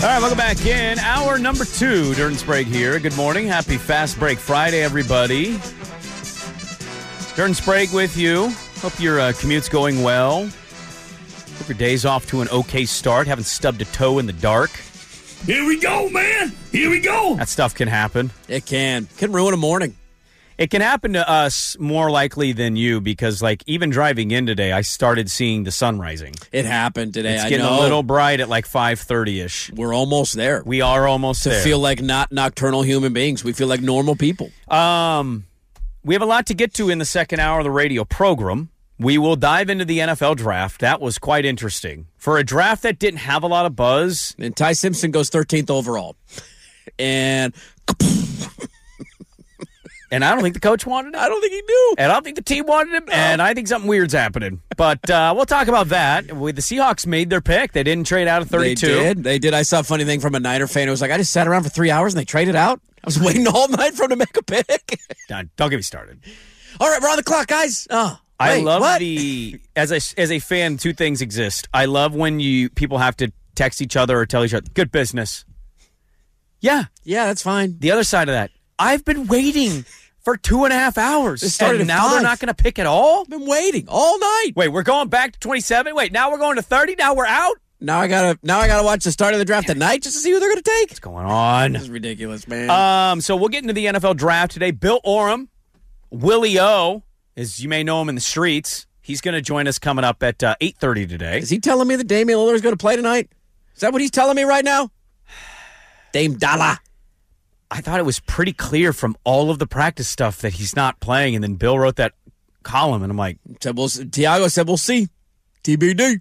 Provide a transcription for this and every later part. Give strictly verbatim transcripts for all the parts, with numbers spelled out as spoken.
right, welcome back in. Hour number two, Dirt and Sprague here. Good morning. Happy Fast Break Friday, everybody. Dirt and Sprague with you. Hope your uh, commute's going well. Hope your day's off to an okay start. Haven't stubbed a toe in the dark. Here we go, man. Here we go. That stuff can happen. It can. Can ruin a morning. It can happen to us more likely than you because, like, even driving in today, I started seeing the sun rising. It happened today. It's I getting know. a little bright at like five thirty-ish. We're almost there. We are almost to there. feel like not nocturnal human beings. We feel like normal people. Um, we have a lot to get to in the second hour of the radio program. We will dive into the N F L draft. That was quite interesting. For a draft that didn't have a lot of buzz. And Ty Simpson goes thirteenth overall. And... And I don't think the coach wanted him. I don't think he knew. And I don't think the team wanted him. And I think something weird's happening. But uh, we'll talk about that. The Seahawks made their pick. They didn't trade out of thirty-two. They did. They did. I saw a funny thing from a Niner fan. It was like, I just sat around for three hours and they traded out. I was waiting all night for him to make a pick. Don't, don't get me started. All right, we're on the clock, guys. Oh, I wait, love what? the as a as a fan. Two things exist. I love when you people have to text each other or tell each other, "Good business." Yeah, Yeah, that's fine. the other side of that, I've been waiting for two and a half hours, It started and at now they're five. not going to pick at all. I've been waiting all night. Wait, we're going back to twenty-seven. Wait, now we're going to thirty. Now we're out. Now I gotta now I gotta watch the start of the draft at night just to see who they're gonna take. What's going on? This is ridiculous, man. Um, so we'll get into the N F L draft today. Bill Oram, Willie O, as you may know him in the streets, he's going to join us coming up at uh, eight thirty today. Is he telling me that Damian Lillard's going to play tonight? Is that what he's telling me right now? Dame Dalla. I thought it was pretty clear from all of the practice stuff that he's not playing, and then Bill wrote that column, and I'm like, Said we'll, Tiago said we'll see. T B D.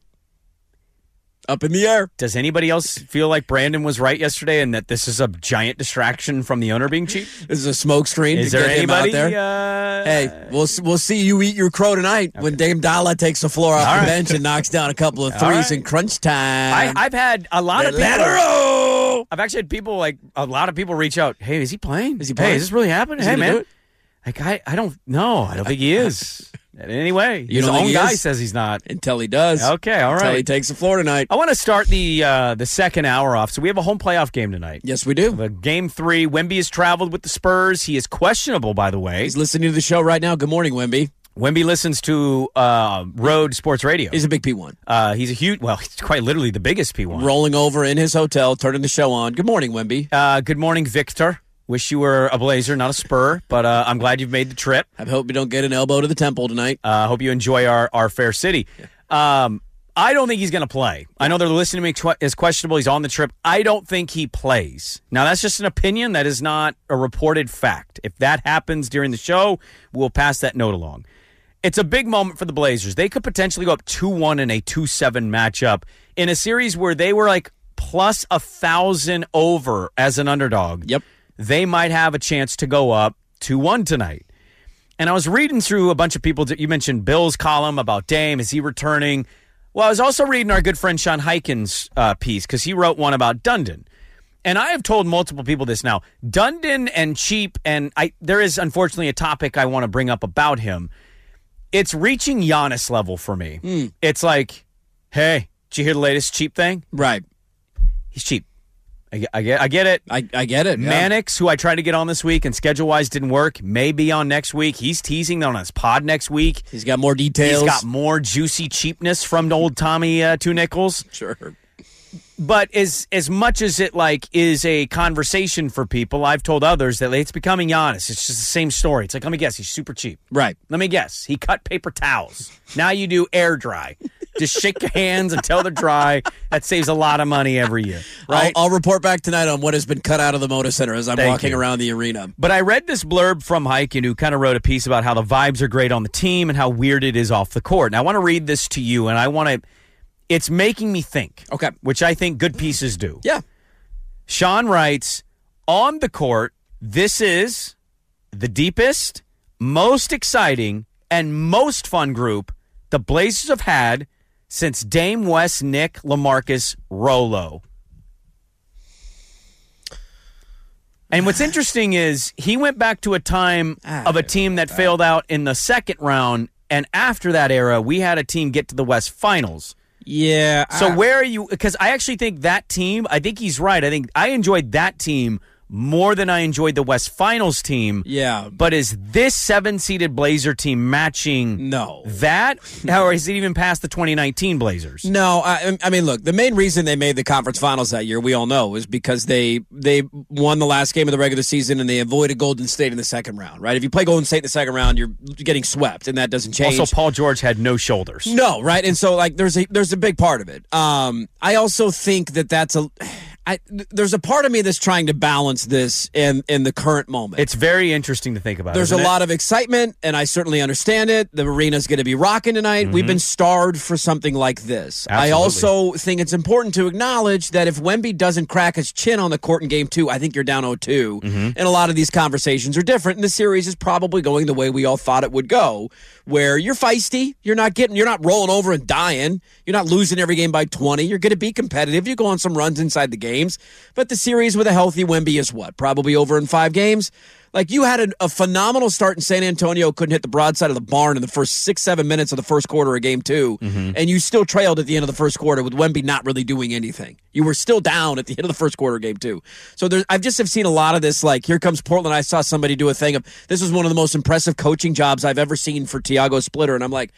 Up in the air. does anybody else feel like Brandon was right yesterday and that this is a giant distraction from the owner being cheap? This is a smoke screen Is to there get anybody? him out there. Uh, Hey, we'll we'll see you eat your crow tonight when Dame Dalla takes the floor off All the right. bench and knocks down a couple of All threes right. in crunch I, time. I've had a lot The of people. lateral. I've actually had people like a lot of people reach out. Hey, is he playing? Is he Hey, playing? is this really happening? Is he Hey, gonna do man. it? Like I, I don't know. I don't think he is. Anyway, You his don't think own he guy is? says he's not. Until he does. Okay, all Until right. he takes the floor tonight. I want to start the uh, the second hour off. So we have a home playoff game tonight. Yes, we do. The game three. Wemby has traveled with the Spurs. He is questionable, by the way. He's listening to the show right now. Good morning, Wemby. Wemby listens to uh, Road Sports Radio. He's a big P one. Uh, he's a huge, well, he's quite literally the biggest P one. Rolling over in his hotel, turning the show on. Good morning, Wemby. Uh, good morning, Victor. Wish you were a Blazer, not a Spur, but uh, I'm glad you've made the trip. I hope you don't get an elbow to the temple tonight. I uh, hope you enjoy our, our fair city. Um, I don't think he's going to play. I know they're listening to me tw- is questionable. He's on the trip. I don't think he plays. Now, that's just an opinion. That is not a reported fact. If that happens during the show, we'll pass that note along. It's a big moment for the Blazers. They could potentially go up two one in a two seven matchup in a series where they were like plus a thousand over as an underdog. Yep. They might have a chance to go up two one tonight. And I was reading through a bunch of people. You mentioned Bill's column about Dame. Is he returning? Well, I was also reading our good friend Sean Hyken's uh, piece because he wrote one about Dundon. And I have told multiple people this now. Dundon and Cheap, and I there is unfortunately a topic I want to bring up about him. It's reaching Giannis level for me. Mm. It's like, hey, did you hear the latest Cheap thing? Right. He's cheap. I, get- I get I get it. I, I get it. Yeah. Mannix, who I tried to get on this week and schedule-wise didn't work, may be on next week. He's teasing on his pod next week. He's got more details. He's got more juicy cheapness from old Tommy uh, Two Nickels. Sure. But as as much as it like is a conversation for people, I've told others that it's becoming Giannis. It's just the same story. It's like, let me guess, he's super cheap. Right. Let me guess, he cut paper towels. Now you do air dry. Just shake your hands until they're dry. That saves a lot of money every year, right? I'll, I'll report back tonight on what has been cut out of the Moda Center as I'm Thank walking you. around the arena. But I read this blurb from Hyken, who kind of wrote a piece about how the vibes are great on the team and how weird it is off the court. And I want to read this to you, and I want to. It's making me think. Okay. Which I think good pieces do. Yeah. Sean writes, on the court, this is the deepest, most exciting, and most fun group the Blazers have had since Dame West, Nick, LaMarcus, Rolo. And what's interesting is he went back to a time of a team that failed out in the second round, and after that era, we had a team get to the West Finals. Yeah. So I, where are you? Because I actually think that team, I think he's right. I think I enjoyed that team more than I enjoyed the West Finals team. Yeah. But is this seven-seeded Blazer team matching No. that? Or is it even past the twenty nineteen Blazers? No, I, I mean, look, the main reason they made the conference finals that year, we all know, is because they they won the last game of the regular season and they avoided Golden State in the second round, right? If you play Golden State in the second round, you're getting swept, and that doesn't change. Also, Paul George had no shoulders. No, right? And so, like, there's a there's a big part of it. Um, I also think that that's a... I, there's a part of me that's trying to balance this in, in the current moment. It's very interesting to think about. There's a isn't it? lot of excitement, and I certainly understand it. The arena's going to be rocking tonight. Mm-hmm. We've been starved for something like this. Absolutely. I also think it's important to acknowledge that if Wemby doesn't crack his chin on the court in game two, I think you're down oh two. Mm-hmm. And a lot of these conversations are different, and the series is probably going the way we all thought it would go, where you're feisty. You're not getting, you're not rolling over and dying. You're not losing every game by twenty. You're going to be competitive. You go on some runs inside the games. But the series with a healthy Wemby is what? Probably over in five games? Like, you had a, a phenomenal start in San Antonio, couldn't hit the broadside of the barn in the first six, seven minutes of the first quarter of game two, mm-hmm. and you still trailed at the end of the first quarter with Wemby not really doing anything. You were still down at the end of the first quarter of game two. So there's, I've just have seen a lot of this, like, here comes Portland. I saw somebody do a thing of, this was one of the most impressive coaching jobs I've ever seen for Tiago Splitter, and I'm like,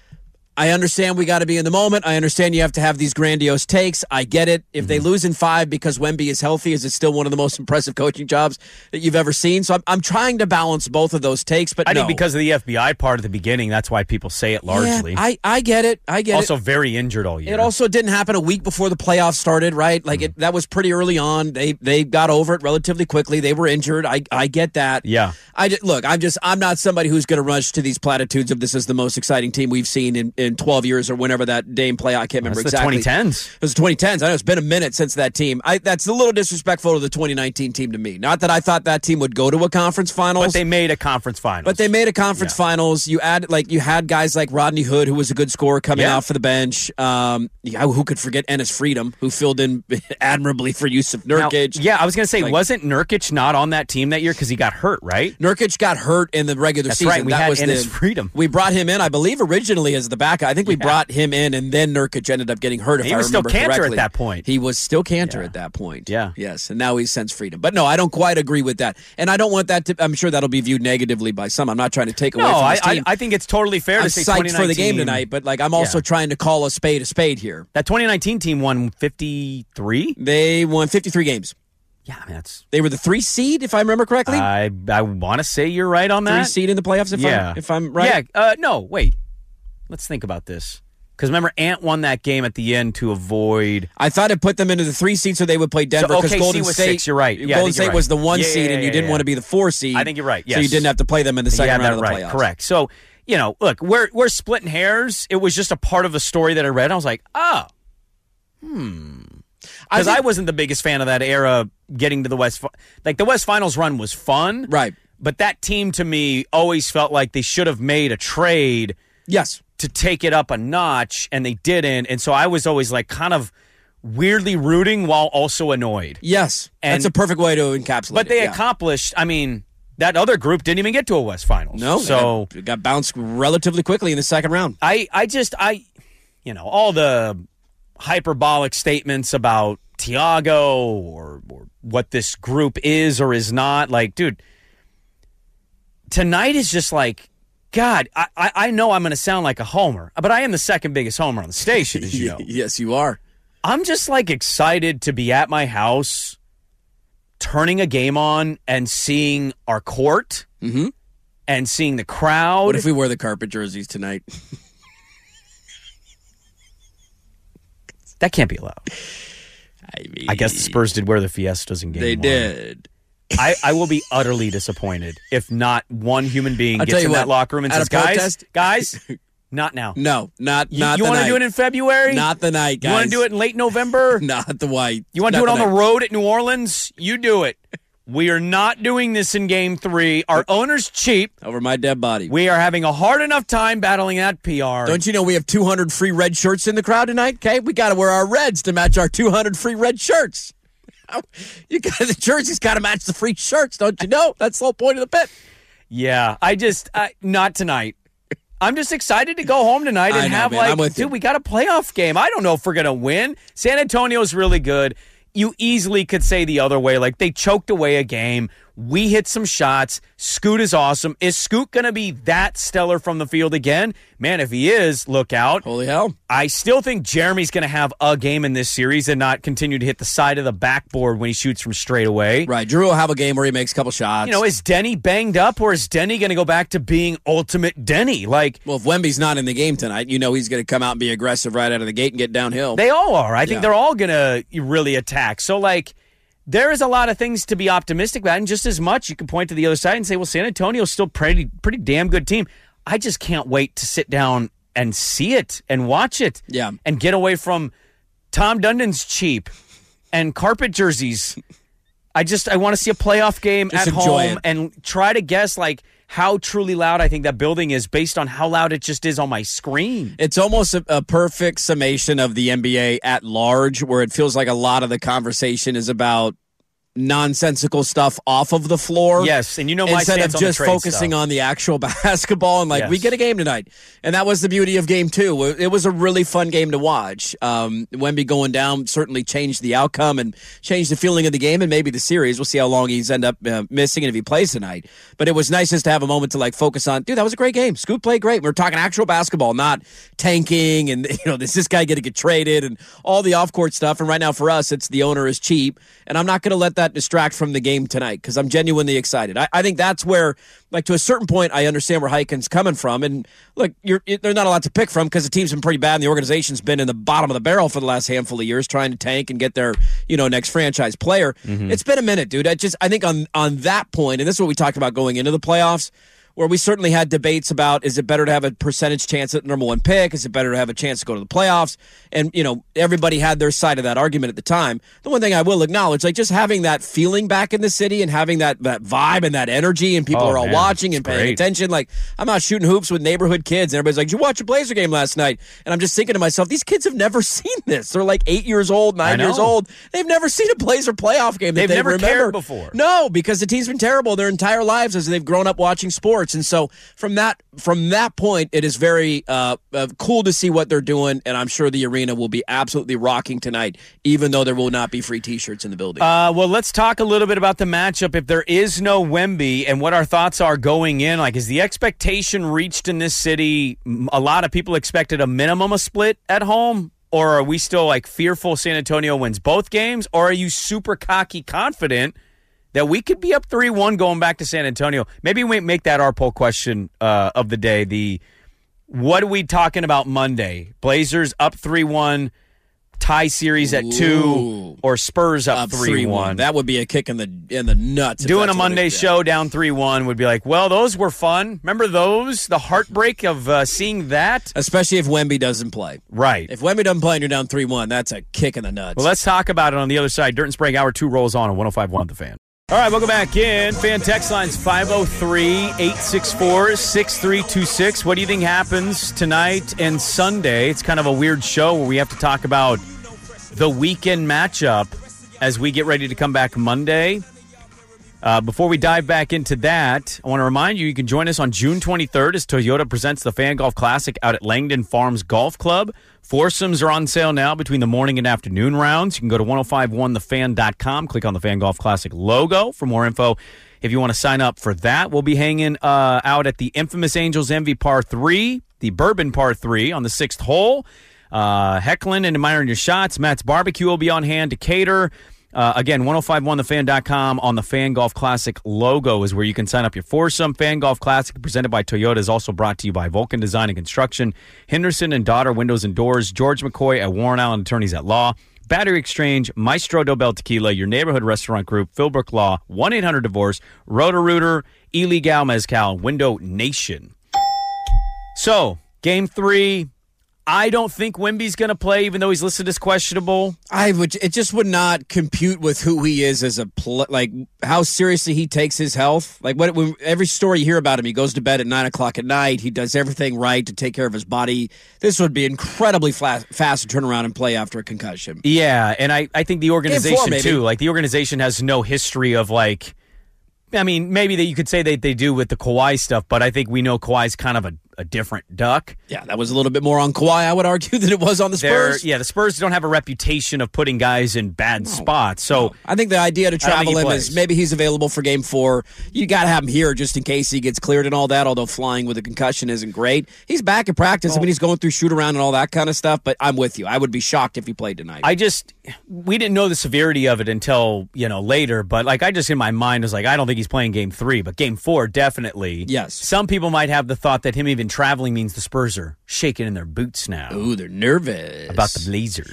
I understand we got to be in the moment. I understand you have to have these grandiose takes. I get it. If mm-hmm. they lose in five because Wemby is healthy, is it still one of the most impressive coaching jobs that you've ever seen? So I'm, I'm trying to balance both of those takes. But I no. think because of the F B I part at the beginning, that's why people say it largely. Yeah, I, I get it. I get also it. Also very injured all year. It also didn't happen a week before the playoffs started, right? Like, mm-hmm. it, that was pretty early on. They they got over it relatively quickly. They were injured. I I get that. Yeah. I just, look, I'm just I'm not somebody who's going to rush to these platitudes of this is the most exciting team we've seen in, in twelve years or whenever that Dame play. I can't remember that's exactly. The twenty tens. It was the twenty tens. I know it's been a minute since that team. I, that's a little disrespectful to the twenty nineteen team to me. Not that I thought that team would go to a conference finals, but they made a conference finals. But they made a conference yeah. finals. You add like you had guys like Rodney Hood, who was a good scorer coming yeah. off for the bench. Um, yeah, who could forget Ennis Freedom, who filled in admirably for Yusuf Nurkic. Now, yeah, I was going to say, like, wasn't Nurkic not on that team that year because he got hurt, right? Nurkic got hurt in the regular That's season. right. We that had was Ennis the, Freedom. We brought him in, I believe, originally as the backup. I think we yeah. brought him in, and then Nurkic ended up getting hurt. If he I was still remember Cantor correctly. at that point. He was still Cantor yeah. at that point. Yeah. Yes, and now he's since Freedom. But no, I don't quite agree with that, and I don't want that to. I'm sure that'll be viewed negatively by some. I'm not trying to take away no, from this I, team. I, I think it's totally fair I'm to say psyched for the game tonight, but like I'm also yeah. trying to call a spade a spade here. That twenty nineteen team won fifty-three. They won fifty-three games. Yeah, I mean, that's they were the three seed, if I remember correctly. I I want to say you're right on that. Three seed in the playoffs, if yeah. I'm if I'm right. Yeah. Uh, no, wait. Let's think about this. Because remember, Ant won that game at the end to avoid. I thought it put them into the three seed so they would play Denver. So because O K C Golden was State, six. You're right. Yeah, Golden State right. was the one yeah, seed, yeah, yeah, and you yeah, didn't yeah. want to be the four seed. I think you're right. Yes. So you didn't have to play them in the second yeah, round of the right. playoffs. Correct. So you know, look, we're we're splitting hairs. It was just a part of the story that I read. I was like, oh, hmm. Because I, I wasn't the biggest fan of that era getting to the West. Like, the West Finals run was fun. Right. But that team, to me, always felt like they should have made a trade. Yes. To take it up a notch, and they didn't. And so I was always, like, kind of weirdly rooting while also annoyed. Yes. And, that's a perfect way to encapsulate But they it, yeah. accomplished, I mean, that other group didn't even get to a West Finals. No. So it got, it got bounced relatively quickly in the second round. I, I just, I, you know, all the hyperbolic statements about Tiago or, or what this group is or is not. Like, dude, tonight is just like, God, I, I, I know I'm going to sound like a homer, but I am the second biggest homer on the station, as you know. Yes, you are. I'm just, like, excited to be at my house, turning a game on and seeing our court mm-hmm. and seeing the crowd. What if we wear the carpet jerseys tonight? That can't be allowed. I mean, I guess the Spurs did wear the Fiestas in game They one. did. I, I will be utterly disappointed if not one human being I'll gets in what, that locker room and says, guys, protest? guys, not now. No, not You, not you the want to night. do it in February? Not the night, guys. You want to do it in late November? Not the white. You want to Not do it on the night. road at New Orleans? You do it. We are not doing this in game three. Our owner's cheap. Over my dead body. We are having a hard enough time battling that P R. Don't you know we have two hundred free red shirts in the crowd tonight? Okay, we got to wear our reds to match our two hundred free red shirts. You got the jerseys got to match the free shirts, don't you know? That's the whole point of the bit. Yeah, I just I, not tonight. I'm just excited to go home tonight and I know, have man. I'm like, with dude, you. we got a playoff game. I don't know if we're gonna win. San Antonio's really good. You easily could say the other way, like they choked away a game. We hit some shots. Scoot is awesome. Is Scoot going to be that stellar from the field again? Man, if he is, look out. Holy hell. I still think Jeremy's going to have a game in this series and not continue to hit the side of the backboard when he shoots from straight away. Right. Drew will have a game where he makes a couple shots. You know, is Denny banged up, or is Denny going to go back to being ultimate Denny? Like, well, if Wemby's not in the game tonight, you know he's going to come out and be aggressive right out of the gate and get downhill. They all are. I think Yeah. they're all going to really attack. So, like, there is a lot of things to be optimistic about, and just as much you can point to the other side and say, well, San Antonio's still pretty pretty damn good team. I just can't wait to sit down and see it and watch it Yeah. and get away from Tom Dundon's cheap and carpet jerseys. I just I want to see a playoff game Just at enjoy home it. and try to guess, like, how truly loud I think that building is based on how loud it just is on my screen. It's almost a, a perfect summation of the N B A at large, where it feels like a lot of the conversation is about nonsensical stuff off of the floor. Yes, and you know my instead stance of on the just trade focusing stuff. on the actual basketball and like, Yes. we get a game tonight. And that was the beauty of game two. It was a really fun game to watch. Um, Wemby going down certainly changed the outcome and changed the feeling of the game and maybe the series. We'll see how long he's end up uh, missing and if he plays tonight. But it was nice just to have a moment to like focus on, dude, that was a great game. Scoot played great. We're talking actual basketball, not tanking and, you know, does this guy get to get traded and all the off-court stuff. And right now for us, it's the owner is cheap. And I'm not going to let that distract from the game tonight because I'm genuinely excited. I, I think that's where, like, to a certain point, I understand where Heikens coming from. And look, you're, it, there's not a lot to pick from because the team's been pretty bad and the organization's been in the bottom of the barrel for the last handful of years trying to tank and get their, you know, next franchise player. Mm-hmm. It's been a minute, dude. I just, I think on, on that point, and this is what we talked about going into the playoffs, where we certainly had debates about, is it better to have a percentage chance at the number one pick? Is it better to have a chance to go to the playoffs? And, you know, everybody had their side of that argument at the time. The one thing I will acknowledge, like just having that feeling back in the city and having that, that vibe and that energy and people Oh, are all man, watching it's and paying great. attention. Like, I'm out shooting hoops with neighborhood kids and everybody's like, did you watch a Blazer game last night? And I'm just thinking to myself, these kids have never seen this. They're like eight years old, nine know. years old. They've never seen a Blazer playoff game that They've they never remember. cared before. No, because the team's been terrible their entire lives as they've grown up watching sports. And so from that from that point, it is very uh, uh, cool to see what they're doing, and I'm sure the arena will be absolutely rocking tonight, even though there will not be free T-shirts in the building. Uh, well, let's talk a little bit about the matchup. If there is no Wemby and what our thoughts are going in, like, is the expectation reached in this city? A lot of people expected a minimum a split at home, or are we still like fearful San Antonio wins both games, or are you super cocky confident that we could be up three one going back to San Antonio? Maybe we make that our poll question uh, of the day. The what are we talking about Monday? Blazers up three one, tie series at two, Ooh. or Spurs up Up three one? That would be a kick in the in the nuts. if Doing that's a what it Monday is. show down three one would be like, well, those were fun. Remember those? The heartbreak of uh, seeing that? Especially if Wemby doesn't play. Right. If Wemby doesn't play and you're down three one, that's a kick in the nuts. Well, let's talk about it on the other side. Dirt and Sprague, Hour two rolls on on one oh five point one The Fan. All right, welcome back in. Fan text line's five oh three, eight six four, six three two six. What do you think happens tonight and Sunday? It's kind of a weird show where we have to talk about the weekend matchup as we get ready to come back Monday. Uh, before we dive back into that, I want to remind you, you can join us on June twenty-third as Toyota presents the Fan Golf Classic out at Langdon Farms Golf Club. Foursomes are on sale now between the morning and afternoon rounds. You can go to ten fifty-one the fan dot com, click on the Fan Golf Classic logo for more info. If you want to sign up for that, we'll be hanging uh, out at the infamous Angels Envy Par three, the Bourbon Par three on the sixth hole. Uh, heckling and admiring your shots. Matt's Barbecue will be on hand to cater. Uh, again, ten fifty-one the fan dot com on the Fan Golf Classic logo is where you can sign up your foursome. Fan Golf Classic presented by Toyota is also brought to you by Vulcan Design and Construction, Henderson and Daughter Windows and Doors, George McCoy at Warren Allen Attorneys at Law, Battery Exchange, Maestro Dobel Tequila, your neighborhood restaurant group, Philbrook Law, one eight hundred divorce, Roto-Rooter, Illegal Mezcal, Window Nation. So, game three. I don't think Wemby's going to play, even though he's listed as questionable. I would. It just would not compute with who he is as a pl- like how seriously he takes his health. Like what when, every story you hear about him, he goes to bed at nine o'clock at night. He does everything right to take care of his body. This would be incredibly fla- fast to turn around and play after a concussion. Yeah, and I, I think the organization four, maybe. too. Like the organization has no history of like. I mean, maybe that you could say that they do with the Kawhi stuff, but I think we know Kawhi's kind of a, a different duck. Yeah, that was a little bit more on Kawhi, I would argue, than it was on the Spurs. They're, yeah, the Spurs don't have a reputation of putting guys in bad no, spots. So no. I think the idea to travel him plays. is maybe he's available for game four. You got to have him here just in case he gets cleared and all that, although flying with a concussion isn't great. He's back at practice. Well, I mean, he's going through shoot-around and all that kind of stuff, but I'm with you. I would be shocked if he played tonight. I just, we didn't know the severity of it until, you know, later, but like I just in my mind was like, I don't think he's playing game three, but game four, definitely. Yes. Some people might have the thought that him even traveling means the Spurs are shaking in their boots now. Ooh, they're nervous. About the Blazers.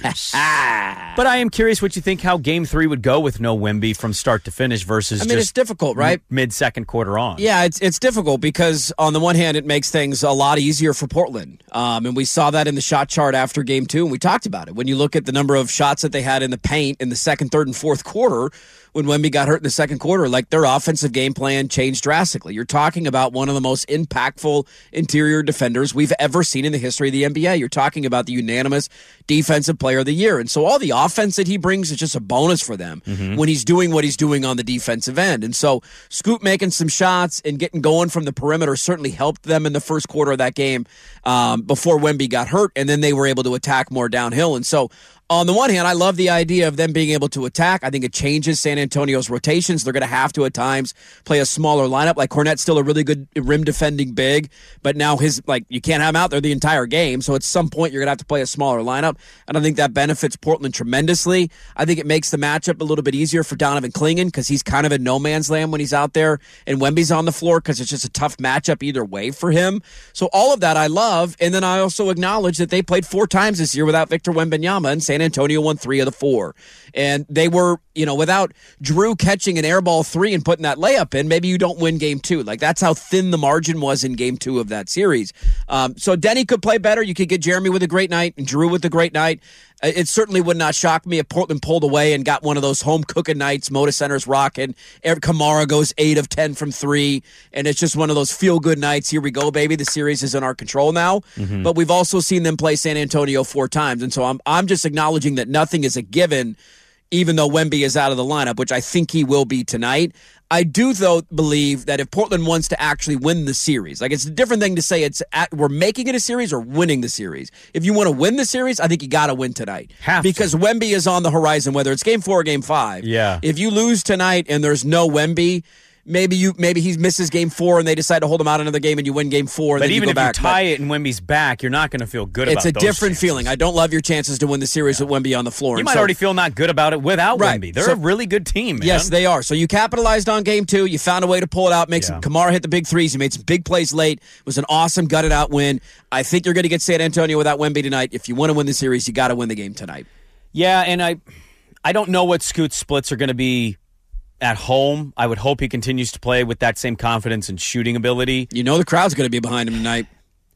But I am curious what you think how game three would go with no Wemby from start to finish versus I mean, just it's difficult, right? M- mid-second quarter on. Yeah, it's it's difficult because on the one hand, it makes things a lot easier for Portland. Um, and we saw that in the shot chart after game two, and we talked about it. When you look at the number of shots that they had in the paint in the second, third, and fourth quarter, when Wemby got hurt in the second quarter, like their offensive game plan changed drastically. You're talking about one of the most impactful interior defenders we've ever seen in the history of the N B A. You're talking about the unanimous defensive player of the year. And so all the offense that he brings is just a bonus for them mm-hmm. when he's doing what he's doing on the defensive end. And so Scoot making some shots and getting going from the perimeter certainly helped them in the first quarter of that game um, before Wemby got hurt, and then they were able to attack more downhill. And so on the one hand, I love the idea of them being able to attack. I think it changes San Antonio's rotations. They're going to have to, at times, play a smaller lineup. Like, Kornet's still a really good rim-defending big, but now his, like, you can't have him out there the entire game, so at some point you're going to have to play a smaller lineup, and I think that benefits Portland tremendously. I think it makes the matchup a little bit easier for Donovan Clingan because he's kind of in no man's land when he's out there, and Wemby's on the floor because it's just a tough matchup either way for him. So all of that I love, and then I also acknowledge that they played four times this year without Victor Wembanyama, and San Antonio won three of the four. And they were, you know, without Drew catching an airball three and putting that layup in, maybe you don't win game two. Like, that's how thin the margin was in game two of that series. Um, so Denny could play better. You could get Jeremy with a great night and Drew with a great night. It certainly would not shock me if Portland pulled away and got one of those home cooking nights. Moda Center's rocking. Eric Kamara goes eight of ten from three, and it's just one of those feel-good nights. Here we go, baby. The series is in our control now. Mm-hmm. But we've also seen them play San Antonio four times, and so I'm I'm just acknowledging that nothing is a given, even though Wemby is out of the lineup, which I think he will be tonight. I do, though, believe that if Portland wants to actually win the series, like it's a different thing to say it's at, we're making it a series or winning the series. If you want to win the series, I think you got to win tonight. Have because to. Wemby is on the horizon, whether it's game four or game five. Yeah. If you lose tonight and there's no Wemby, maybe you maybe he misses game four and they decide to hold him out another game and you win game four. And but then even you go if back. you tie but it and Wemby's back, you're not going to feel good it's about it. It's a different chances. feeling. I don't love your chances to win the series yeah. with Wemby on the floor. You and might so, already feel not good about it without right. Wemby. They're so, a really good team, man. Yes, they are. So you capitalized on game two. You found a way to pull it out. Make yeah. some Kamara hit the big threes. You made some big plays late. It was an awesome gutted out win. I think you're going to get San Antonio without Wemby tonight. If you want to win the series, you got to win the game tonight. Yeah, and I, I don't know what Scoot's splits are going to be at home. I would hope he continues to play with that same confidence and shooting ability. You know the crowd's going to be behind him tonight.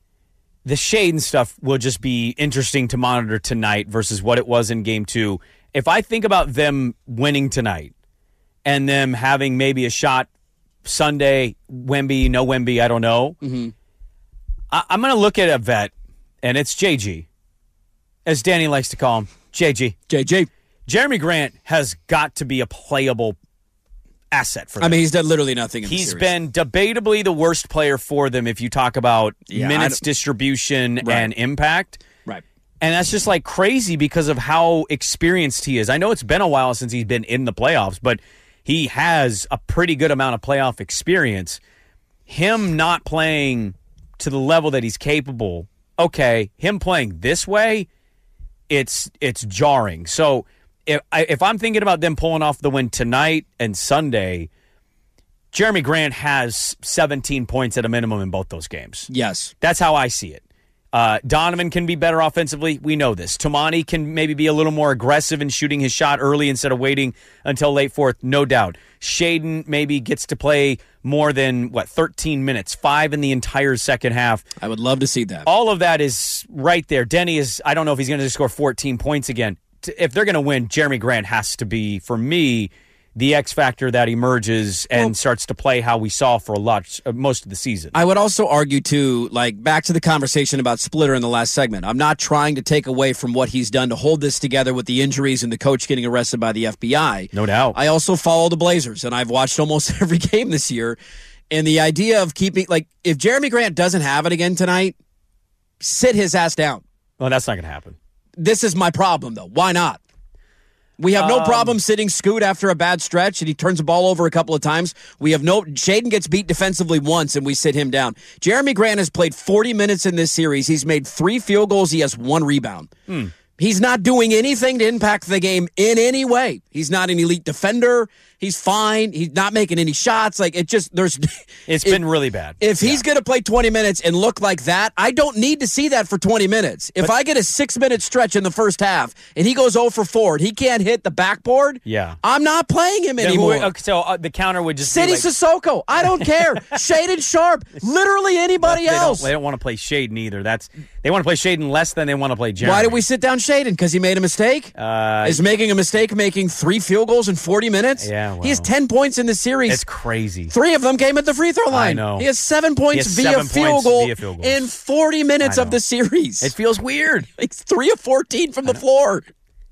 The Shaden stuff will just be interesting to monitor tonight versus what it was in game two. If I think about them winning tonight and them having maybe a shot Sunday, Wemby, no Wemby, I don't know. Mm-hmm. I- I'm going to look at a vet, and it's J G, as Danny likes to call him, J G. J J. Jeremy Grant has got to be a playable asset for them. I mean, he's done literally nothing in the He's series. been debatably the worst player for them if you talk about Yeah, minutes distribution Right. and impact. Right. And that's just like crazy because of how experienced he is. I know it's been a while since he's been in the playoffs, but he has a pretty good amount of playoff experience. Him not playing to the level that he's capable, okay, him playing this way, it's it's jarring. So if, I, if I'm thinking about them pulling off the win tonight and Sunday, Jeremy Grant has seventeen points at a minimum in both those games. Yes. That's how I see it. Uh, Donovan can be better offensively. We know this. Tamani can maybe be a little more aggressive in shooting his shot early instead of waiting until late fourth, no doubt. Shaden maybe gets to play more than, what, thirteen minutes, five in the entire second half. I would love to see that. All of that is right there. Denny is, I don't know if he's going to score fourteen points again. If they're going to win, Jeremy Grant has to be, for me, the X factor that emerges and well, starts to play how we saw for a lot, uh, most of the season. I would also argue, too, like back to the conversation about Splitter in the last segment. I'm not trying to take away from what he's done to hold this together with the injuries and the coach getting arrested by the F B I. No doubt. I also follow the Blazers, and I've watched almost every game this year. And the idea of keeping, like, if Jeremy Grant doesn't have it again tonight, sit his ass down. Well, that's not going to happen. This is my problem, though. Why not? We have no Um, problem sitting Scoot after a bad stretch, and he turns the ball over a couple of times. We have no. Shaden gets beat defensively once, and we sit him down. Jeremy Grant has played forty minutes in this series. He's made three field goals. He has one rebound. Hmm. He's not doing anything to impact the game in any way. He's not an elite defender. He's fine. He's not making any shots. Like, it just, there's. It's it, been really bad. If yeah. he's going to play twenty minutes and look like that, I don't need to see that for twenty minutes. If But, I get a six minute stretch in the first half and he goes zero for four and he can't hit the backboard, yeah. I'm not playing him Then anymore. who- okay, so uh, the counter would just City be like, Sissoko, I don't care. Shaden Sharp, literally anybody they else. Don't, they don't want to play Shaden either. That's They want to play Shaden less than they want to play Jeremy. Why did we sit down Shaden? Because he made a mistake? Uh, Is making a mistake making three field goals in forty minutes? Yeah, well, he has ten points in the series. It's crazy. Three of them came at the free throw line. I know. He has seven points, has via, seven field points goal via field goals. in forty minutes I of know. the series. It feels weird. It's three of fourteen from the floor.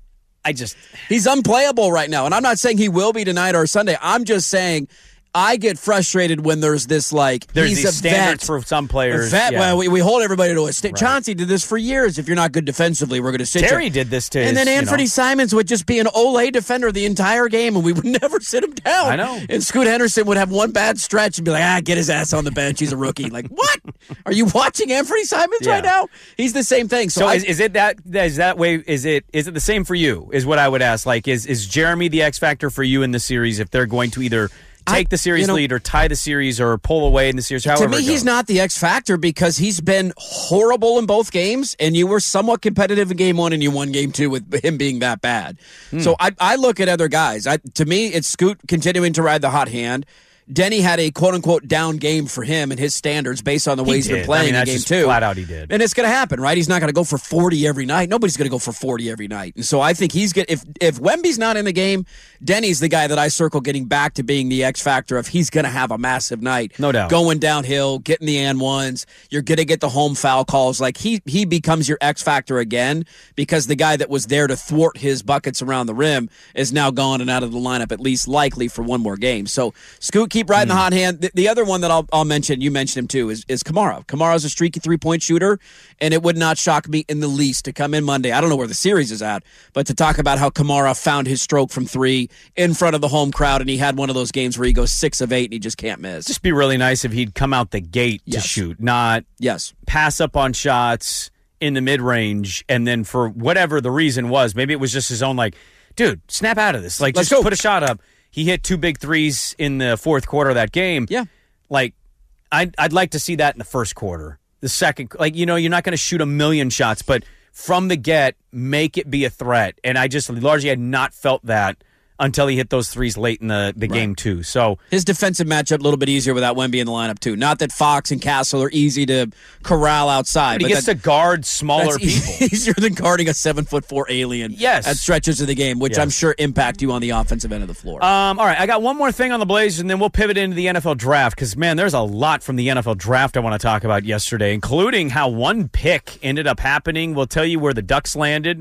I just. He's unplayable right now. And I'm not saying he will be tonight or Sunday. I'm just saying I get frustrated when there's this, like, There's he's these a standards vet. for some players. A vet, yeah. well, we, we hold everybody to a sta- Right. Chauncey did this for years. If you're not good defensively, we're going to sit Terry you. did this to And his, then you Anthony know. Simons would just be an Olay defender the entire game, and we would never sit him down. I know. And Scoot Henderson would have one bad stretch and be like, ah, get his ass on the bench. He's a rookie. Like, what? Are you watching Anthony Simons Yeah. right now? He's the same thing. So, So I, is, is it that is that way? Is it is it the same for you? Is what I would ask. Like, is is Jeremy the X factor for you in the series? If they're going to either take I- the series you know- lead or tie the series or pull away in the series, however to me, it he's goes. not the X factor because he's been horrible in both games, and you were somewhat competitive in game one and you won game two with him being that bad. Hmm. So I, I look at other guys. I, to me, it's Scoot continuing to ride the hot hand. Denny had a quote-unquote down game for him and his standards based on the way He he's been did. playing I mean, in that's game just two. flat out he did. And it's going to happen, right? He's not going to go for forty every night. Nobody's going to go for forty every night. And so I think he's get if if Wemby's not in the game, Denny's the guy that I circle getting back to being the X factor if he's going to have a massive night. No doubt. Going downhill, getting the and ones, you're going to get the home foul calls. Like he he becomes your X factor again because the guy that was there to thwart his buckets around the rim is now gone and out of the lineup at least likely for one more game. So Scoot, keep riding Hmm. the hot hand. The, the other one that I'll, I'll mention, you mentioned him too, is, is Kamara. Kamara's a streaky three-point shooter, and it would not shock me in the least to come in Monday. I don't know where the series is at, but to talk about how Kamara found his stroke from three in front of the home crowd, and he had one of those games where he goes six of eight and he just can't miss. Just be really nice if he'd come out the gate Yes. to shoot, not yes. pass up on shots in the mid range, and then for whatever the reason was, maybe it was just his own like, dude, snap out of this, like Let's just go. put a shot up. He hit two big threes in the fourth quarter of that game. Yeah. Like, I'd, I'd like to see that in the first quarter. The second, like, you know, you're not going to shoot a million shots, but from the get, make it be a threat. And I just largely had not felt that until he hit those threes late in the, the game, too. So, His defensive matchup a little bit easier without Wemby in the lineup, too. Not that Fox and Castle are easy to corral outside. but he but gets that- to guard smaller That's e- people. easier than guarding a seven foot four alien Yes. at stretches of the game, which Yes. I'm sure impact you on the offensive end of the floor. Um, all right, I got one more thing on the Blazers, and then we'll pivot into the N F L draft because, man, there's a lot from the N F L draft I want to talk about yesterday, including how one pick ended up happening. We'll tell you where the Ducks landed.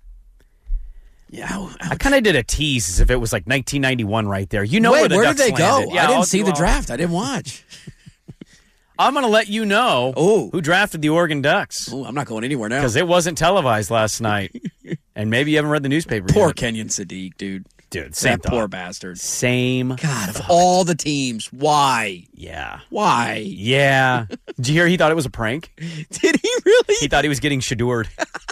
yeah, I kind of did a tease as if it was like nineteen ninety-one right there. You know Wait, where the where Ducks did they landed. go? Yeah, I didn't I'll see do the all- draft. I didn't watch. I'm going to let you know Ooh. who drafted the Oregon Ducks Oh, I'm not going anywhere now. because it wasn't televised last night, and maybe you haven't read the newspaper Poor yet. Kenyon Sadiq, dude. Dude, same That poor thought. bastard. Same. God, of all the teams, why? Yeah. Why? Yeah. Did you hear he thought it was a prank? Did he really? He thought he was getting shadured.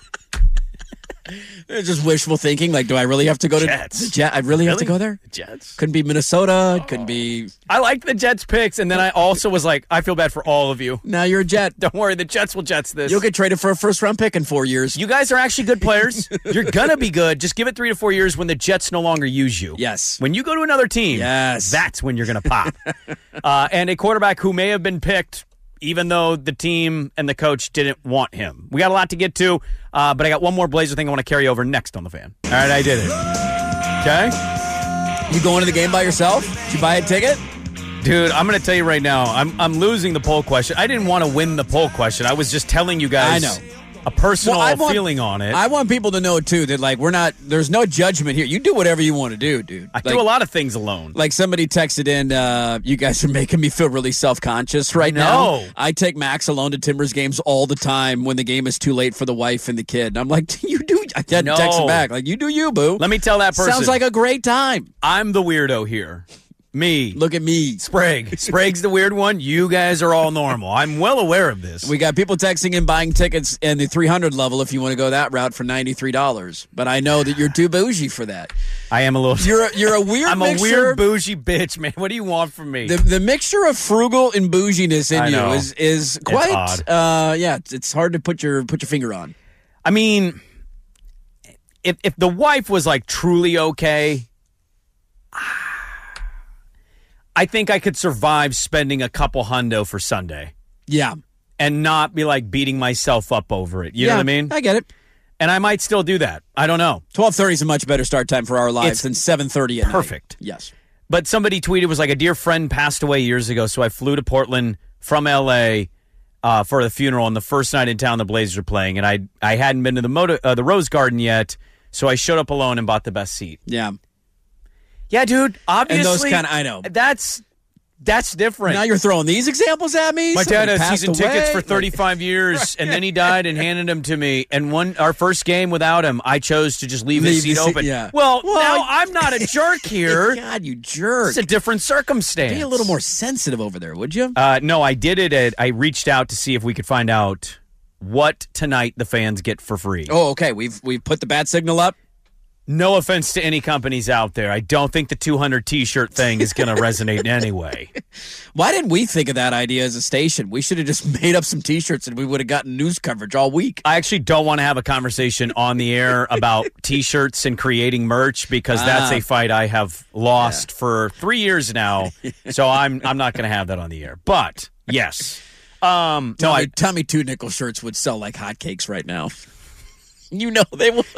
It's just wishful thinking. Like, do I really have to go to Jets. the Jet? I really, have to Really? go there? The Jets. Couldn't be Minnesota. It couldn't be. I liked the Jets picks, and then I also was like, I feel bad for all of you. Now you're a Jet. Don't worry, the Jets will Jets this. You'll get traded for a first round pick in four years. You guys are actually good players. You're gonna be good. Just give it three to four years when the Jets no longer use you. Yes. When you go to another team, Yes. that's when you're gonna pop. uh, and a quarterback who may have been picked, even though the team and the coach didn't want him. We got a lot to get to, uh, but I got one more Blazer thing I want to carry over next on the Fan. All right, I did it. Okay. You going to the game by yourself? Did you buy a ticket? Dude, I'm going to tell you right now, I'm I'm losing the poll question. I didn't want to win the poll question. I was just telling you guys I know. a personal Well, I want- feeling on it. I want people to know too that like we're not. There's no judgment here. You do whatever you want to do, dude. I Like- do a lot of things alone. Like somebody texted in, uh, you guys are making me feel really self-conscious right now. No. I take Max alone to Timbers games all the time when the game is too late for the wife and the kid. And I'm like, you do. I had No. to text him back. Like, you do you, boo. Let me tell that person. Sounds like a great time. I'm the weirdo here. Me. Look at me. Sprague. Sprague's the weird one. You guys are all normal. I'm well aware of this. We got people texting and buying tickets in the three hundred level if you want to go that route for ninety-three dollars. But I know that you're too bougie for that. I am a little. You're a, you're a weird I'm mixture. a weird bougie bitch, man. What do you want from me? The, the mixture of frugal and bouginess in I you know. is is quite odd. uh yeah, it's, it's hard to put your put your finger on. I mean, if if the wife was like truly okay, I think I could survive spending a couple hundo for Sunday Yeah. and not be like beating myself up over it. You know Yeah, what I mean? I get it. And I might still do that. I don't know. twelve thirty is a much better start time for our lives It's than seven thirty at night. perfect. Yes. But somebody tweeted, was like, a dear friend passed away years ago, so I flew to Portland from L A uh, for the funeral, and the first night in town the Blazers were playing, and I I hadn't been to the moto, uh, the Rose Garden yet, so I showed up alone and bought the best seat. Yeah. Yeah, dude, obviously. And those kind of, I know. That's, that's different. Now you're throwing these examples at me? My dad Somebody had passed season away? tickets for Like- thirty-five years, and then he died and handed them to me. And one our first game without him, I chose to just leave, Leave his seat the seat- open. yeah. Well, Well, now I- I'm not a jerk here. God, you jerk. It's a different circumstance. Be a little more sensitive over there, would you? Uh, no, I did it. At, I reached out to see if we could find out what tonight the fans get for free. Oh, okay. We've we've put the bat signal up. No offense to any companies out there. I don't think the two hundred T-shirt thing is going to resonate in any way. Why didn't we think of that idea as a station? We should have just made up some T-shirts and we would have gotten news coverage all week. I actually don't want to have a conversation on the air about T-shirts and creating merch because that's Ah. a fight I have lost for three years now. So I'm I'm not going to have that on the air. But yes, um, no, Tommy, I, Tommy Two Nickel shirts would sell like hotcakes right now. You know they would.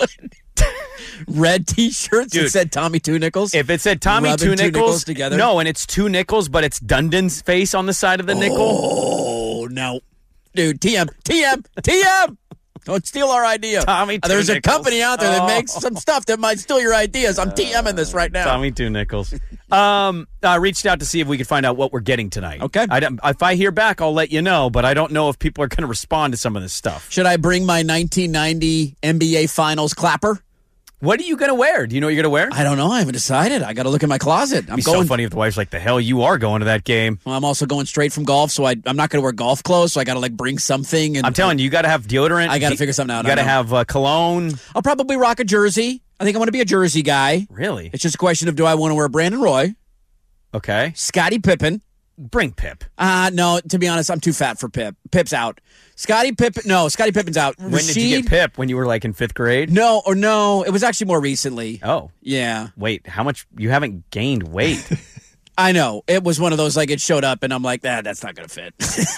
Red T-shirts that Dude, said Tommy Two Nickels. if it said Tommy Rubbing two two nickels, nickels together? no, and it's two nickels, but it's Dundon's face on the side of the nickel. Oh no, dude! T M, T M, T M. Don't steal our idea. Tommy Uh, There's Two a Nickels. company out there that Oh. makes some stuff that might steal your ideas. I'm TMing this right now. Tommy two nickels. Um, I reached out to see if we could find out what we're getting tonight. Okay. I don't, if I hear back, I'll let you know, but I don't know if people are going to respond to some of this stuff. Should I bring my nineteen ninety N B A Finals clapper? What are you going to wear? Do you know what you're going to wear? I don't know. I haven't decided. I got to look in my closet. I'm It'd be going. so funny if the wife's like, the hell you are going to that game. Well, I'm also going straight from golf, so I, I'm not going to wear golf clothes. So I got to like bring something. And I'm telling you, you got to have deodorant. I gotta figure something out. You got to I know. have uh, cologne. I'll probably rock a jersey. I think I want to be a jersey guy. Really? It's just a question of do I want to wear Brandon Roy, Okay. Scottie Pippen. Bring Pip. Uh no, to be honest, I'm too fat for Pip. Pip's out. Scottie Pippen. No, Scottie Pippen's out. When did you get Pip? When you were like in fifth grade? No, or no, it was actually more recently. Oh. Yeah, Wait, how much? You haven't gained weight. I know. It was one of those like it showed up, and I'm like, ah, that's not gonna fit.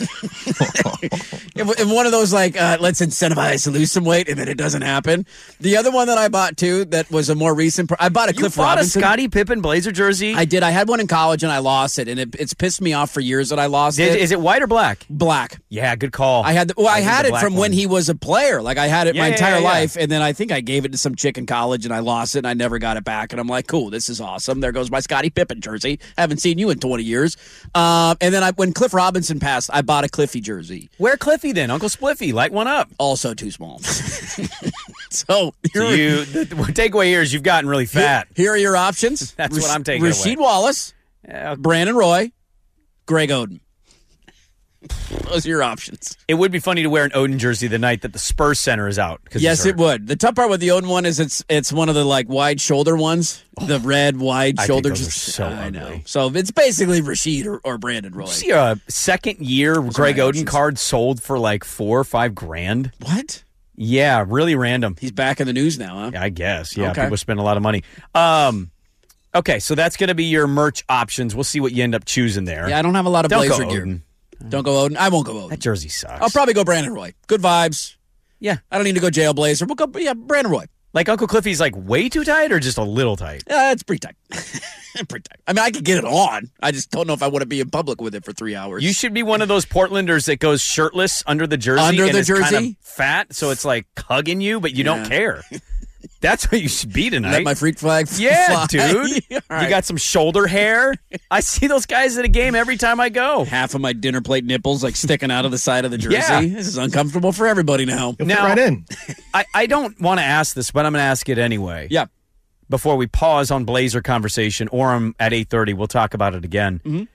it, wa- it one of those like uh, let's incentivize to lose some weight, and then it doesn't happen. The other one that I bought too, that was a more recent. Pro- I bought a You Cliff bought Robinson. a Scottie Pippen Blazer jersey? I did. I had one in college, and I lost it, and it, it's pissed me off for years that I lost Is, it. is it white or black? Black. Yeah, good call. I had the, well, I, think had the it black from when one. he was a player. Like I had it Yeah, my yeah, entire yeah, yeah. life, and then I think I gave it to some chick in college, and I lost it, and I never got it back. And I'm like, cool, this is awesome. There goes my Scottie Pippen jersey. Haven't seen you in twenty years. Um, and then I, when Cliff Robinson passed, I bought a Cliffy jersey. Wear Cliffy then, Uncle Spliffy. Light one up. Also too small. so So here, you, the, the takeaway here is you've gotten really fat. here are your options. That's what I'm taking Rasheed away. Wallace, Yeah, Brandon Roy, Greg Oden. Those are your options. it would be funny to wear an Odin jersey the night that the Spurs center is out. 'cause Yes, he's it hurt. would. The tough part with the Odin one is it's it's one of the like wide shoulder ones, the red wide I think shoulder. those are just so I know. ugly. So it's basically Rasheed or, or Brandon Roy. See a second year Greg my Oden options. card sold for like four or five grand. What? Yeah, really random. He's back in the news now, huh? Yeah, I guess. Yeah, Okay. people spend a lot of money. Um, okay, so that's going to be your merch options. We'll see what you end up choosing there. Yeah, I don't have a lot of Don't Blazer go gear. Oden. Don't go Odin. I won't go Odin. That jersey sucks. I'll probably go Brandon Roy. Good vibes. yeah. I don't need to go jail Blazer. We'll go yeah, Brandon Roy. Like Uncle Cliffy's like way too tight or just a little tight? Yeah, it's pretty tight. Protect. I mean, I could get it on. I just don't know if I want to be in public with it for three hours. You should be one of those Portlanders that goes shirtless under the jersey. Under and the is jersey? kind of fat, so it's like hugging you, but you Yeah. don't care. That's what you should be tonight. Let my freak flag fly. Yeah, dude. All right. You got some shoulder hair. I see those guys at a game every time I go. Half of my dinner plate nipples like sticking out of the side of the jersey. Yeah. This is uncomfortable for everybody now. You'll Now- fit right in. I, I don't want to ask this, but I'm going to ask it anyway. Yeah. Before we pause on Blazer conversation, Orem at eight thirty, we'll talk about it again. Mm-hmm.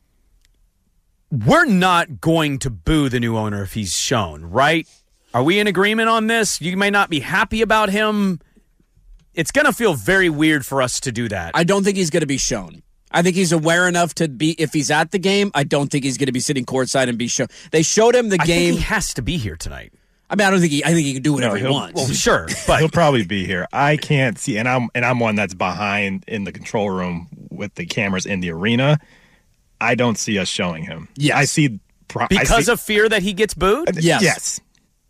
We're not going to boo the new owner if he's shown, right? Are we in agreement on this? You may not be happy about him. It's going to feel very weird for us to do that. I don't think he's going to be shown. I think he's aware enough to be, if he's at the game, I don't think he's going to be sitting courtside and be shown. They showed him the I game. think he has to be here tonight. I mean, I don't think he, I think he can do whatever No, he he'll- wants. Well, sure, but He'll probably be here. I can't see, and I'm and I'm one that's behind in the control room with the cameras in the arena. I don't see us showing him. Yes. I see pro- I because see, of fear that he gets booed? Yes. yes.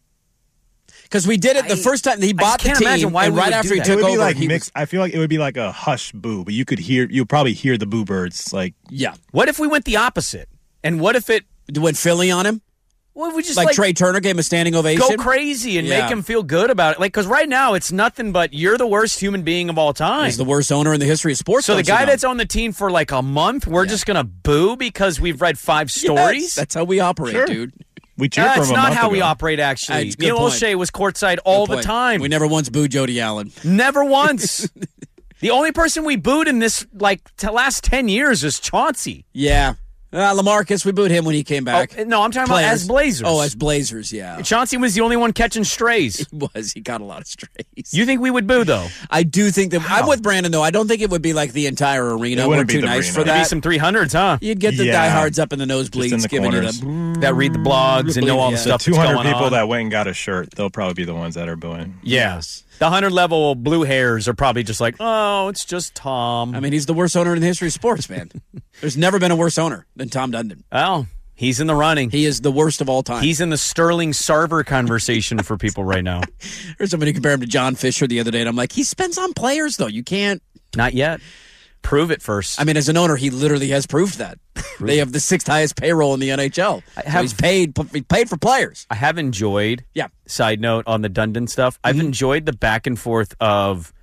Because we did it the I- first time he bought just can't the team, imagine why and we right would after do he that. took It would be over, like he mixed. I feel like it would be like a hush boo, but you could hear. You'll probably hear the boo birds. Like was, yeah, What if we went the opposite? And what if it went Philly on him, what if we just like, like, Trey Turner gave him a standing ovation. go crazy and Yeah. make him feel good about it? Like, because right now it's nothing but you're the worst human being of all time. He's the worst owner in the history of sports. So the don't you guy know? that's on the team for like a month, we're just gonna boo because we've read five Yes, stories. that's how we operate, Sure. dude. we cheered That's for him a not month how we ago. operate. Actually, That's a good Neil point. O'Shea was courtside all Good the point. time. We never once booed Jody Allen. Never once. The only person we booed in this like t- last ten years is Chauncey. Yeah. Uh, LaMarcus, we booed him when he came back. Oh, no, I'm talking Players. about as Blazers. Oh, as Blazers, yeah. Chauncey was the only one catching strays. He was. He got a lot of strays. You think we would boo though? I do think that I'm with Brandon though. I don't think it would be like the entire arena. It We're wouldn't be too the nice arena. for Maybe that. some three hundreds, huh? You'd get the Yeah. diehards up in the Just in nosebleeds, the giving you corners. the. That read the blogs and know all the Yeah. stuff Two that's hundred going people on. that went and got a shirt. They'll probably be the ones that are booing. Yes. The hundred level blue hairs are probably just like, oh, it's just Tom. I mean, he's the worst owner in the history of sports, man. There's never been a worse owner than Tom Dundon. well, he's in the running. He is the worst of all time. He's in the Sterling Sarver conversation for people right now. There's somebody compare him to John Fisher the other day, and I'm like, he spends on players though. You can't. Not yet. Prove it first. I mean, as an owner, he literally has proved that. They have the sixth highest payroll in the N H L. I So have- he's paid. He paid for players. I have enjoyed. Yeah. Side note on the Dundon stuff. I've Mm-hmm. enjoyed the back and forth of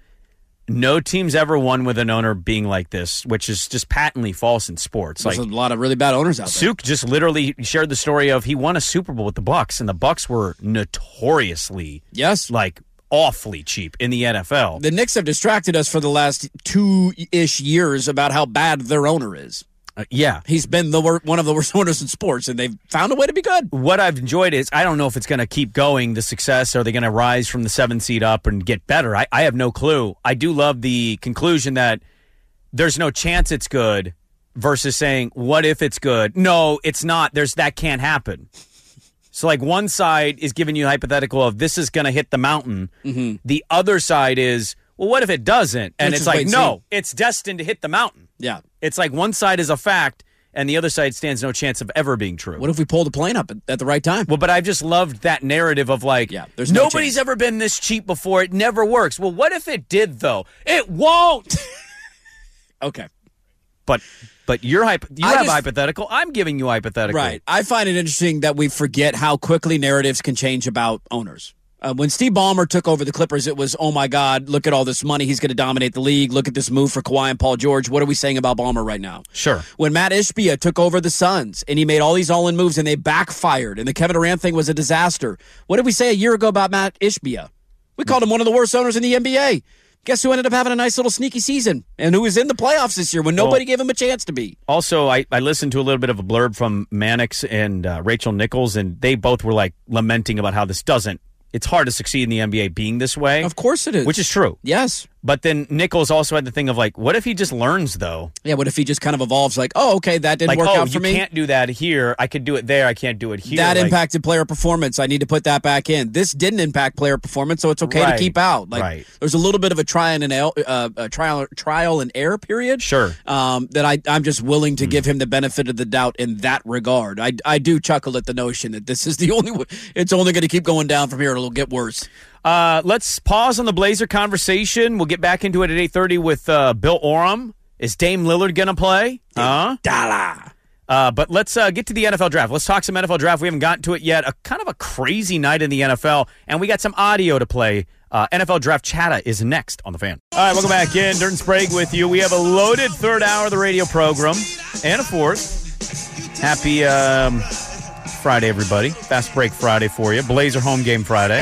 no team's ever won with an owner being like this, which is just patently false in sports. There's Like a lot of really bad owners out there. Suk just literally shared the story of he won a Super Bowl with the Bucks, and the Bucks were notoriously Yes. like awfully cheap in the N F L. The Knicks have distracted us for the last two-ish years about how bad their owner is. Uh, yeah. He's been the wor- one of the worst owners in sports, and they've found a way to be good. What I've enjoyed is I don't know if it's going to keep going, the success. Are they going to rise from the seven seed up and get better? I, I have no clue. I do love the conclusion that there's no chance it's good versus saying, what if it's good? No, it's not. There's that can't happen. So, like, one side is giving you a hypothetical of this is going to hit the mountain. Mm-hmm. The other side is, well, what if it doesn't? And Let's it's just wait like, and no, it's destined to hit the mountain. Yeah. It's like one side is a fact, and the other side stands no chance of ever being true. What if we pulled a plane up at, at the right time? Well, but I've just loved that narrative of like, Yeah, there's no nobody's chance. ever been this cheap before. It never works. Well, what if it did though? It won't. Okay. but but you're hypo- you I have just- hypothetical. I'm giving you hypothetical. Right. I find it interesting that we forget how quickly narratives can change about owners. Uh, when Steve Ballmer took over the Clippers, it was, oh my God, look at all this money. He's going to dominate the league. Look at this move for Kawhi and Paul George. What are we saying about Ballmer right now? Sure. When Matt Ishbia took over the Suns and he made all these all-in moves and they backfired and the Kevin Durant thing was a disaster, what did we say a year ago about Matt Ishbia? We called him one of the worst owners in the N B A. Guess who ended up having a nice little sneaky season and who was in the playoffs this year when nobody Well, gave him a chance to be? Also, I, I listened to a little bit of a blurb from Mannix and uh, Rachel Nichols, and they both were like lamenting about how this doesn't. It's hard to succeed in the N B A being this way. Of course it is. Which is true. Yes. But then Nichols also had the thing of like, what if he just learns though? Yeah, what if he just kind of evolves like, oh, okay, that didn't Like, work oh, out for you me? can't do that here. I could do it there. I can't do it here. That Like, impacted player performance. I need to put that back in. This didn't impact player performance, so it's okay Right, to keep out. Like right. there's a little bit of a trial and error, uh, a trial trial and error period. Sure. Um, that I I'm just willing to give him the benefit of the doubt in that regard. I I do chuckle at the notion that this is the only way. It's only going to keep going down from here. It'll get worse. Uh, let's pause on the Blazer conversation. We'll get back into it at eight thirty with uh, Bill Orem Is Dame Lillard going to play? Huh? Dollar. Uh, but let's uh, get to the N F L draft. Let's talk some N F L draft. We haven't gotten to it yet. A kind of a crazy night in the N F L, and we got some audio to play. Uh, N F L Draft Chatter is next on The Fan. All right, welcome back in. Dirt and Sprague with you. We have a loaded third hour of the radio program and a fourth. Happy um, Friday, everybody. Fast Break Friday for you. Blazer home game Friday.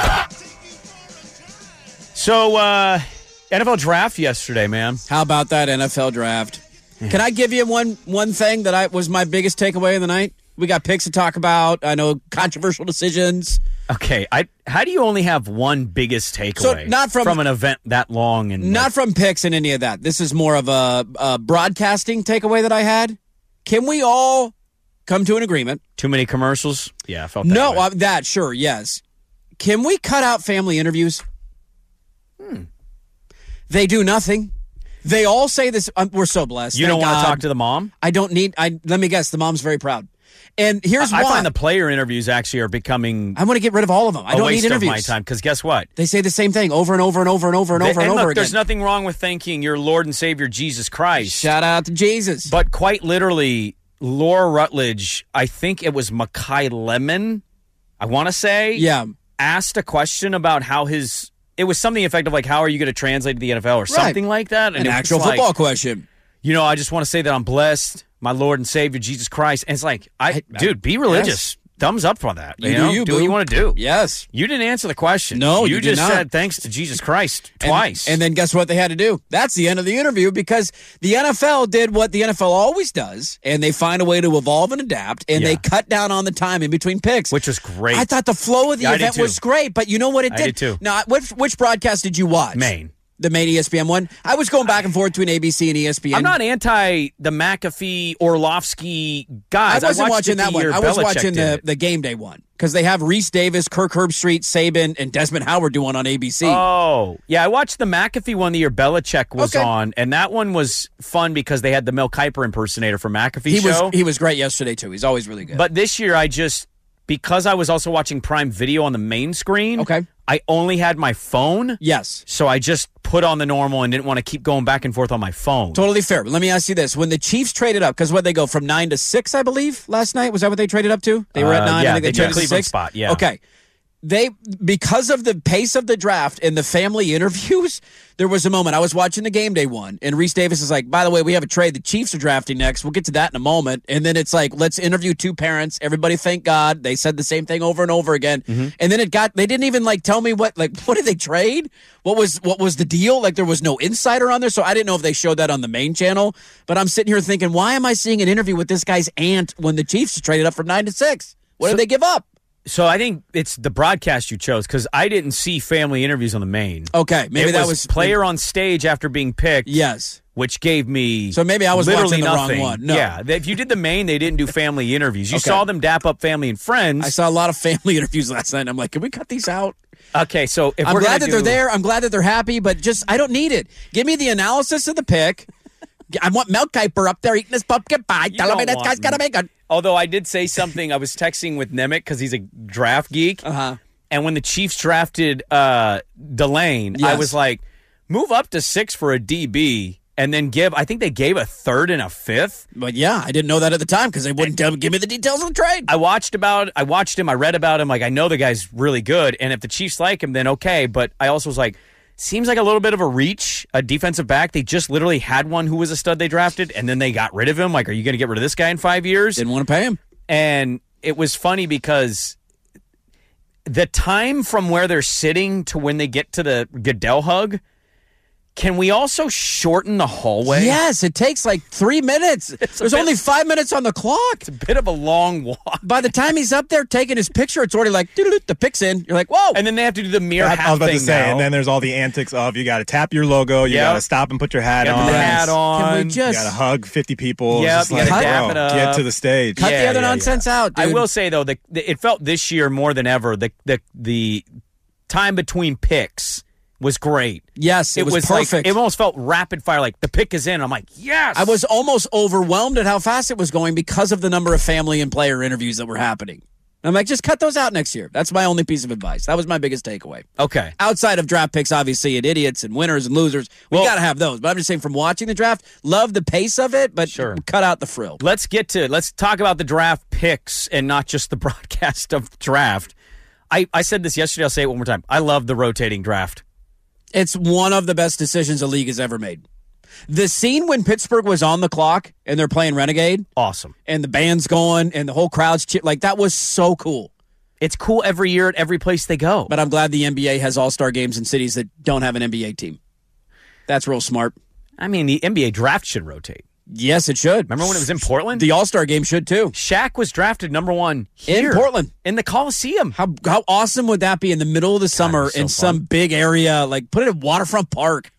So, uh, N F L Draft yesterday, man. How about that N F L Draft? Can I give you one one thing that I was my biggest takeaway of the night? We got picks to talk about. I know controversial decisions. Okay, I how do you only have one biggest takeaway So, not from- from an event that long and Not from picks and any of that. This is more of a, a broadcasting takeaway that I had. Can we all come to an agreement? too many commercials? Yeah, I felt that No, way. uh, that, sure, yes. Can we cut out family interviews? Hmm. They do nothing. They all say this. Um, we're so blessed. You Thank don't want God. to talk to the mom? I don't need. I let me guess. The mom's very proud. And here's I why. find the player interviews actually are becoming I want to get rid of all of them. I a don't waste need interviews. of my time because guess what? They say the same thing over and over and over and over and They- over and, and over look, again. there's nothing wrong with thanking your Lord and Savior Jesus Christ. Shout out to Jesus. But quite literally, Laura Rutledge, I think it was Makai Lemon, I want to say, yeah. asked a question about how his, it was something effective like, how are you going to translate to the N F L or something like that? An it was actual like, football question. You know, I just want to say that I'm blessed, my Lord and Savior Jesus Christ. And it's like, I, I- dude, be religious. Thumbs up for that. You You, do know, you, do boo. what you want to do. Yes. You didn't answer the question. No, you, you did just not. said thanks to Jesus Christ And- twice. And then guess what they had to do? That's the end of the interview because the N F L did what the N F L always does, and they find a way to evolve and adapt, and Yeah. they cut down on the time in between picks. which was great. I thought the flow of the Yeah, I did event too. was great, but you know what it I did? did too. Now, which, which broadcast did you watch? Maine. The Maine E S P N one? I was going back and forth between A B C and E S P N. I'm not anti the McAfee Orlovsky I guys. wasn't watched watching it that the one. year I was Belichick watching did the, it. the game day one because they have Reese Davis, Kirk Herbstreit, Saban, and Desmond Howard doing on A B C. Oh, yeah. I watched the McAfee one the year Belichick was Okay. on, and that one was fun because they had the Mel Kiper impersonator for McAfee he show. was he was great yesterday too. He's always really good. But this year, I just, because I was also watching Prime Video on the main screen, Okay. I only had my phone. yes. So I just put on the normal and didn't want to keep going back and forth on my phone. Totally fair. But let me ask you this. When the Chiefs traded up, because what they go from nine to six, I believe, last night? Was that what they traded up to? They were at Uh, nine, yeah, I think they, they did traded to Cleveland six. spot, yeah. Okay. They because of the pace of the draft and the family interviews, there was a moment. I was watching the game day one, and Reese Davis is like, by the way, we have a trade. The Chiefs are drafting next. We'll get to that in a moment. And then it's like, let's interview two parents. Everybody thank God. They said the same thing over and over again. Mm-hmm. And then it got they didn't even like tell me what like what did they trade? What was what was the deal? Like there was no insider on there. So I didn't know if they showed that on the main channel. But I'm sitting here thinking, why am I seeing an interview with this guy's aunt when the Chiefs traded up from nine to six? What So- did they give up? So I think it's the broadcast you chose because I didn't see family interviews on the main. Okay, maybe it that was was player on stage after being picked. Yes. Which gave me So maybe I was literally watching the wrong nothing. one. No. Yeah, if you did the main, they didn't do family interviews. You Okay. saw them dap up family and friends. I saw a lot of family interviews last night. And I'm like, can we cut these out? Okay, so if I'm we're glad gonna that they're do- there. I'm glad that they're happy, but just I don't need it. Give me the analysis of the pick. I want Mel Kiper up there eating his pumpkin pie. Tell me don't that want guy's gonna me. make a. Although I did say something, I was texting with Nemec because he's a draft geek. Uh-huh. And when the Chiefs drafted uh, Delane, I Yes. was like, move up to six for a D B and then give, I think they gave a third and a fifth. But yeah, I didn't know that at the time because they wouldn't tell me, give me the details of the trade. I watched about, I watched him, I read about him. Like, I know the guy's really good. And if the Chiefs like him, then okay. But I also was like, seems like a little bit of a reach, a defensive back. They just literally had one who was a stud they drafted, and then they got rid of him. Like, are you going to get rid of this guy in five years? Didn't want to pay him. And it was funny because the time from where they're sitting to when they get to the Goodell hug, can we also shorten the hallway? Yes, it takes like three minutes. There's bit- only five minutes on the clock. It's a bit of a long walk. By the time he's up there taking his picture, it's already like doo-doo-doo, the pick's in. You're like, whoa. And then they have to do the mirror I, hat I was about thing to say, now. and then there's all the antics of you got to tap your logo, you Yep. got to stop and put your hat Gotta on, put the hat on. Can we you just got to hug fifty people. Yep, It's you just gotta like, dap bro, it up. get to the stage. cut Yeah, the other yeah, nonsense yeah. out, dude. I will say, though, the, the, it felt this year more than ever, the, the, the time between picks was great. Yes, it, was, like, perfect. it almost felt rapid fire, like the pick is in. I'm like, yes. I was almost overwhelmed at how fast it was going because of the number of family and player interviews that were happening. I'm like, just cut those out next year. That's my only piece of advice. That was my biggest takeaway. Okay. Outside of draft picks, obviously, and idiots and winners and losers, we Well- got to have those. But I'm just saying from watching the draft, love the pace of it, but Sure. cut out the frill. Let's get to let's talk about the draft picks and not just the broadcast of the draft. I, I said this yesterday. I'll say it one more time. I love the rotating draft. It's one of the best decisions the league has ever made. The scene when Pittsburgh was on the clock and they're playing Renegade Awesome. and the band's going and the whole crowd's cheer, like that was so cool. It's cool every year at every place they go. But I'm glad the N B A has all-star games in cities that don't have an N B A team. That's real smart. I mean, the N B A draft should rotate. Yes, it should. Remember when it was in Portland? The all-star game should too. Shaq was drafted number one here In Portland. in the Coliseum. How how awesome would that be in the middle of the summer it'd be so in some fun. big area? Like put it at Waterfront Park.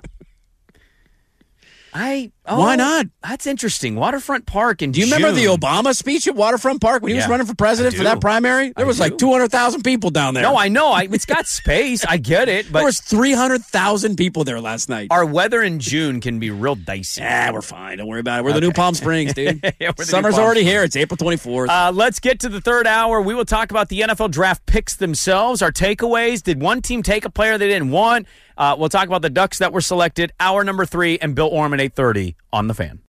I oh, Why not? That's interesting. Waterfront Park in Do you remember the June. Obama speech at Waterfront Park when he was Yeah, running for president I for do. that primary? There I was like do. two hundred thousand people down there. No, I know. I, it's got space. I get it, but there was three hundred thousand people there last night. our weather in June can be real dicey. Ah, we're fine. Don't worry about it. We're the new Palm Springs, dude. Yeah, we're the new Summer's Palm already Springs. here. It's April twenty-fourth. Uh, let's get to the third hour. We will talk about the N F L draft picks themselves, our takeaways. Did one team take a player they didn't want? Uh, we'll talk about the Ducks that were selected. Hour number three, and Bill Orman, eight thirty on The Fan.